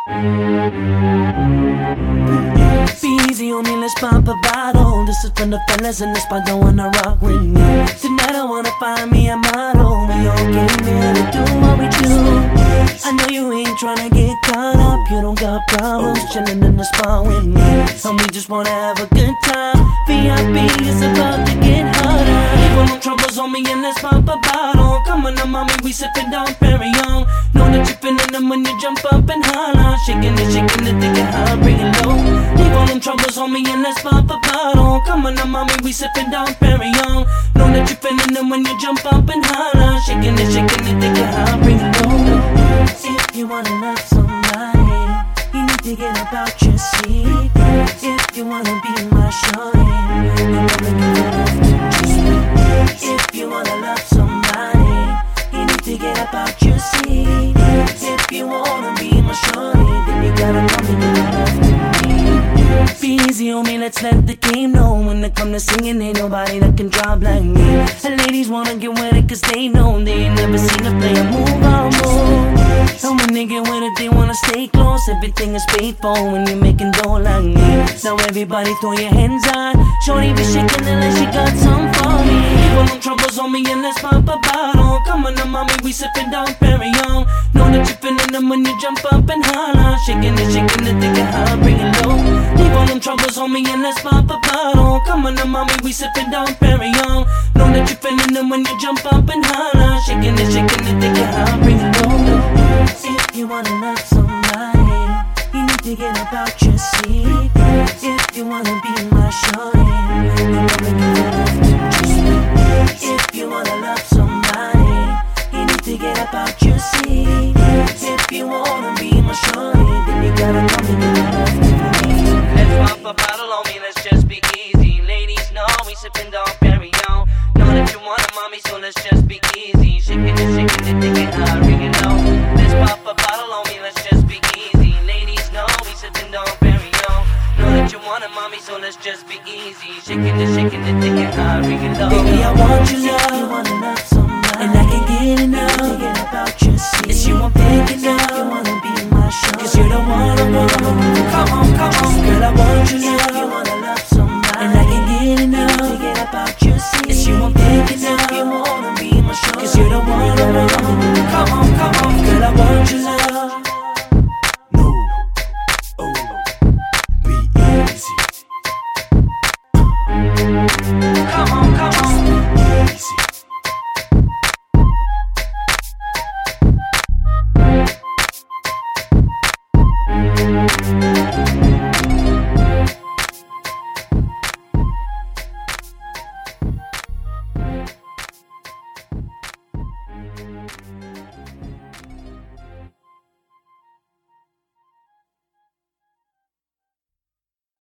Be easy on me, let's pop a bottle. This is from the fellas in the spot, don't wanna rock with me. Tonight I wanna find me a model. We all came here to do what we do. I know you ain't tryna get caught up. You don't got problems chillin' in the spot with me. And we just wanna have a good time. VIP is about to get harder. Leave all them troubles on me and let's pop a bottle. Come on now, mommy, we sippin' down Perignon. Know that you feelin' them when you jump up and holler. Shaking it, think it high, bring it low. Leave all them troubles on me and let's pop a bottle. Come on now, mommy, we sippin' down Perignon. Know that you feelin' them when you jump up and holler. Shaking it, think it high, bring it low. If you wanna love somebody, you need to get about your seat. If you wanna be my shorty, you gotta give it up to me. If you wanna love somebody, you need to get about your seat. If you wanna be my shorty, then you gotta come and give it up to me. Be easy on me, let's let the game know. When it come to singing, ain't nobody that can drop like me. And ladies wanna get with it cause they know they ain't never seen a player move on move. And when they get with it, they wanna stay close. Everything is paid for when you're making dough like me. Now everybody throw your hands on. Shorty be shaking it like she got some for me. Leave all them troubles on me and let's pop a bottle. Come on now, mommy, we sippin' down Perignon. Know that you feelin' them when you jump up and holler. Shaking it, think it high, bring it low. Leave all them troubles on me and let's pop a bottle. Come on now, mommy, we sippin' down Perignon. Know that you feelin' them when you jump up and holler. Shaking it, think it high, bring it low. If you wanna love somebody, you need to get about your seat. If you wanna be my shorty, you gotta give it up to me. If you wanna love somebody, you need to get about your seat. If you wanna be my shorty, then you gotta come and give it up to me. Let's pop a bottle on me, let's just be easy. Ladies know we sippin' down Perignon. Know that you want a mommy, so let's just be easy. Shaking it, think it high, ring it low. Let's pop a bottle on me, let's just be easy. Ladies know we sippin' down Perignon. Know that you want a mommy, so let's just be easy. Shaking it, think it high, ring it low. Baby, I want your love, and I can't get enough.